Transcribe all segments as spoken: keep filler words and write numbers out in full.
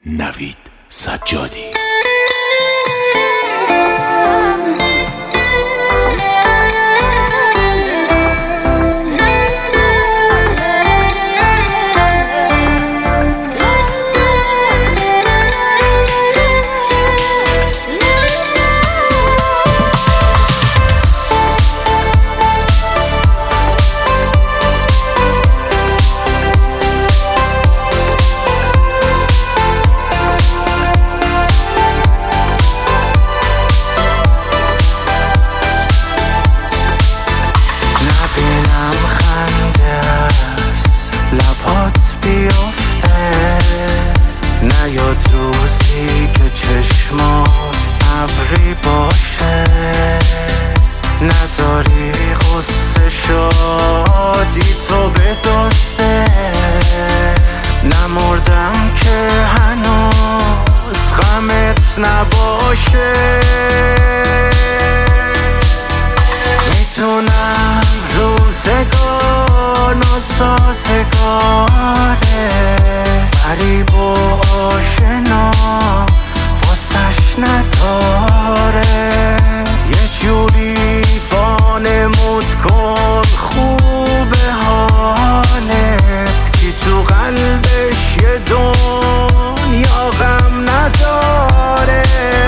نوید سجادی. لبات بیفته نیاد روزی که چشمات ابری باشه، نذاری غصه شادی تو بدسته. نمردم که هنوز غمت نباشه، میتونم روزگار ناسازگاره، غریب و آشنا واسش نداره. یه جوری وانمود کن خوبه حالت که تو قلبش یه دنیا غم نداره.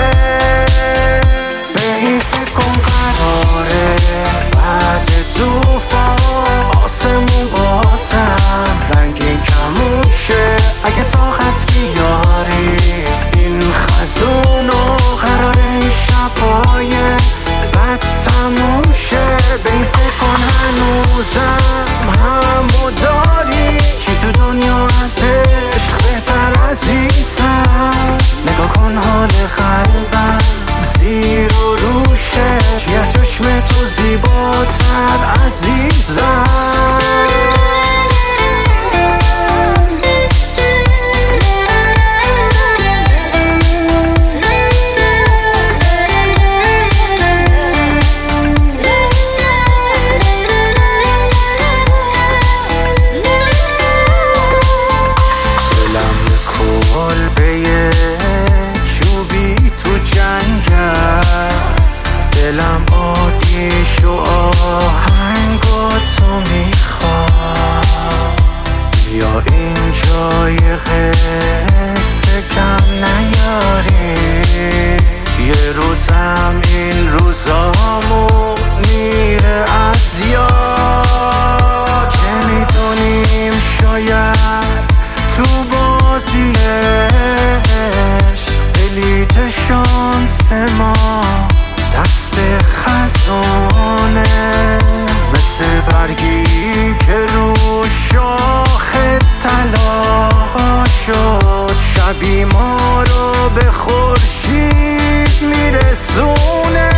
به این فکر کن قراره بعد توفان آسمون بازم رنگین کمون شه. اگه طاقت بیاری این خزونو قراره این شبای بد تموم شه. به این فکر کن هنوزم همو داری کی تو دنیا از عشق بهتر عزیزم. نگاه کن حال قلبم زیر و روشه، کی از چشم تو زیباتر عزیزم. دلم آتیش و آهنگا تو میخواد، یا این جای قصه کم نیاری. یه روزم این روزامون میره از یاد، که میدونیم شاید تو بازیش بلیت شانس ما دست خزانه، مثل برگی که رو شاخ طلا شد. شبی ما رو به خورشید میرسونه.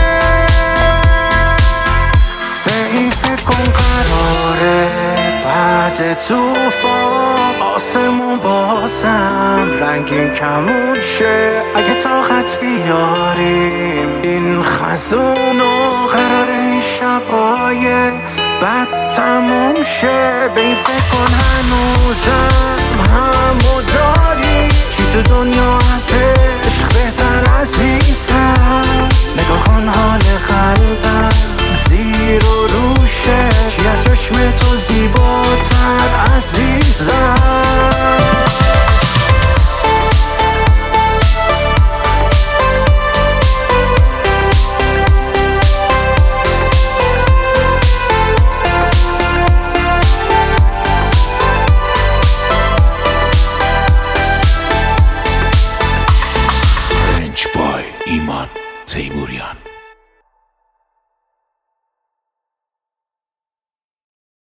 به این فکر کن قراره بعد توفان آسمون بازم رنگین کمون شه. اگه طاقت بیاریم این خزونو قراره این شبای بد تموم شه. به این فکر کن هنوزم همو داری کی تو دنیا از عشق بهتر عزیزم. نگاه کن حال قلبم زیر و روشه، کی از چشم تو زیباتر عزیزم. ایمان تیموریان.